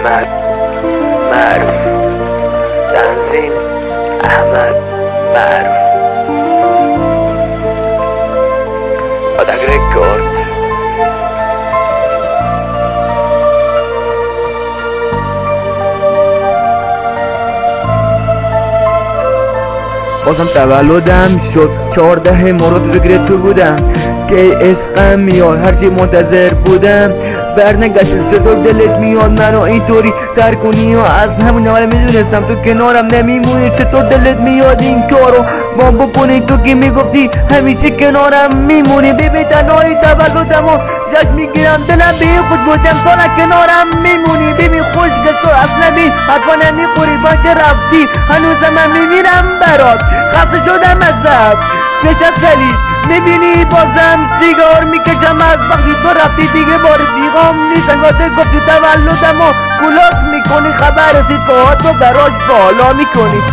احمد معروف، تنظیم احمد معروف، Kodak Record. بازم تولدم شد 14 مورد بگیره تو بودم که عشقم میاد هرچی منتظر بودم برنگشت. چطور دلت میاد منو اینطوری تر کنی و از همون اول میدونستم تو کنارم نمیمونی. چطور دلت میاد این کارو با بکنی تو که میگفتی همیشه کنارم میمونی. ببین تنهایی تولدم و جشن میگیرم دلم به خود بودم سالا کنارم میمونی. ببین خوشگل تو اصلا بین حتما نمیخوری با که رفتی هنوزم من میمیرم برات. خسته شدم ازت چش از سلی میبینی بازم سیگار میکشم از وقتی تو رفتی دیگه با رفیقام نیستن. گاته گفتی تولدم و کلاک میکنی خبر رسید پاهات رو براش بالا میکنی.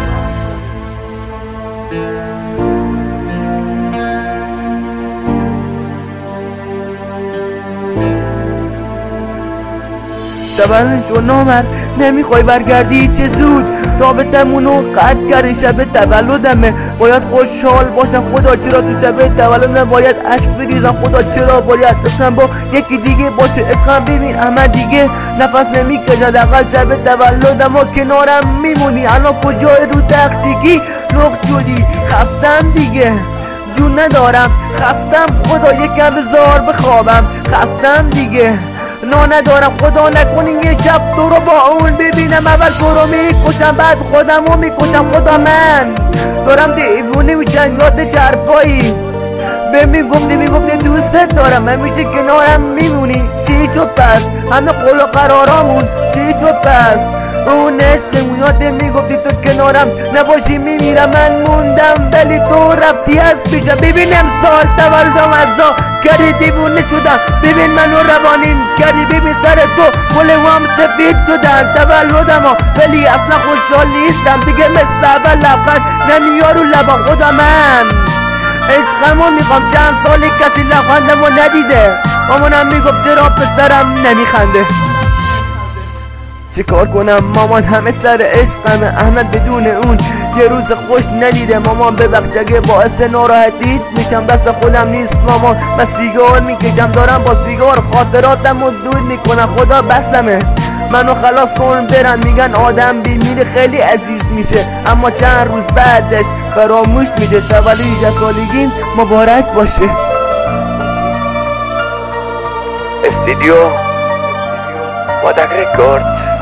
تولد نامرد نمیخوای برگردی چه زود رابطمونو قطع کردی. شب تولدمه باید خوشحال باشم خدا چرا تو شب تولدم باید عشق بریزم خدا چرا باید دستم با یکی دیگه باشه. عشقم ببین احمد دیگه نفس نمیکشد اقل شب تولدم و کنارم میمونی. الان کجای رو تختگی لخت شدی خستم دیگه جون ندارم خستم خدا یکم بذار بخوابم خستم دیگه ندارم خدا نکنی یه شب تو رو با اون ببینم اول تو رو میکشم بعد خودم رو میکشم. خدا من دارم دیوونه میشن یاد چرفایی به میگفتی دوست دارم همیشه کنارم میمونی. چی شد پس همه قول و قرارامون چی شد پس اون عشقمون یاد میگفتی تو کنارم نباشی میمیرم من موندم ولی تو رفتی از پیشم. ببینم سال تولدم ازا کردی دیوونه شدم ببین منو روانین کردی ببین سر تو قلوام سفید شدن تولدم ولی اصلا خوشحال نیستم دیگه مثل اول لبخند نمیاد رو لبا. خدا من عشقمو میخوام چند سال کسی لبخندمو ندیده. مامانم میگفت چرا پسرم نمیخنده. چه کار کنم مامان همه سر عشقمه احمد بدون اون یه روز خوش ندیده. مامان ببخش اگه باعث ناراحتیت میشم دست خودم نیست مامان من سیگار میکشم دارم با سیگار خاطراتم رو دود میکنم. خدا بسمه منو خلاص کن برن میگن آدم بیمیره خیلی عزیز میشه اما چند روز بعدش فراموش میشه. تولد 18 سالگیم مبارک باشه. استودیو Kodak Record.